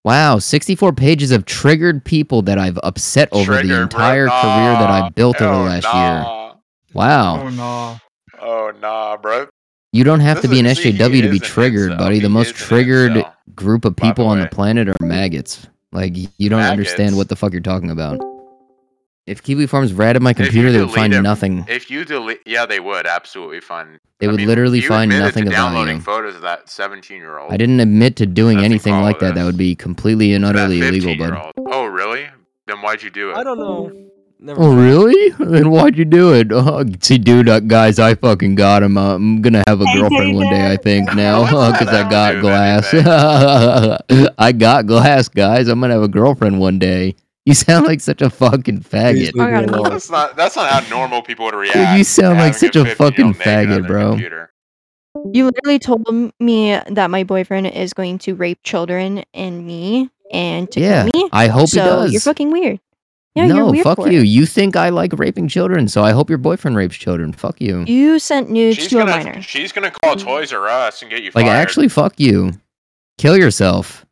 Wow, 64 pages of triggered people that I've upset over the entire career that I built over the last year. Wow. Oh, no. Oh, nah, bro. You don't have to be an SJW to be triggered, buddy. The most triggered group of people on the planet are maggots. Like, you don't understand what the fuck you're talking about. If Kiwi Farms ratted my computer, they would find nothing. If you delete... Yeah, they would absolutely find... They would literally find nothing of value. downloading photos of that 17-year-old. I didn't admit to doing anything like that. That would be completely and utterly illegal, bud. Oh, really? Then why'd you do it? I don't know. Oh, really? Then why'd you do it? See, dude, guys, I fucking got him. I'm gonna have a girlfriend one day, I think, now. Because I got glass. I got glass, guys. I'm gonna have a girlfriend one day. You sound like such a fucking faggot. That's not how normal people would react. Dude, you sound like such a fucking faggot, bro. You literally told me that my boyfriend is going to rape children and me and to kill me. I hope he does. So you're fucking weird. Yeah, no, you're weird fuck for you. it. You think I like raping children, so I hope your boyfriend rapes children. Fuck you. You sent nudes to a minor. She's gonna call Toys R Us and get you Like, fired. actually, fuck you. Kill yourself.